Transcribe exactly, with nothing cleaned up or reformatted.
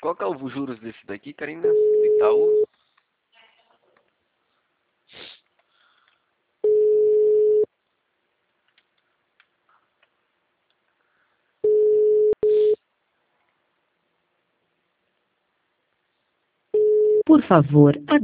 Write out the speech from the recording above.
Qual que é o juros desse daqui, Karina? Do Itaú? Por favor,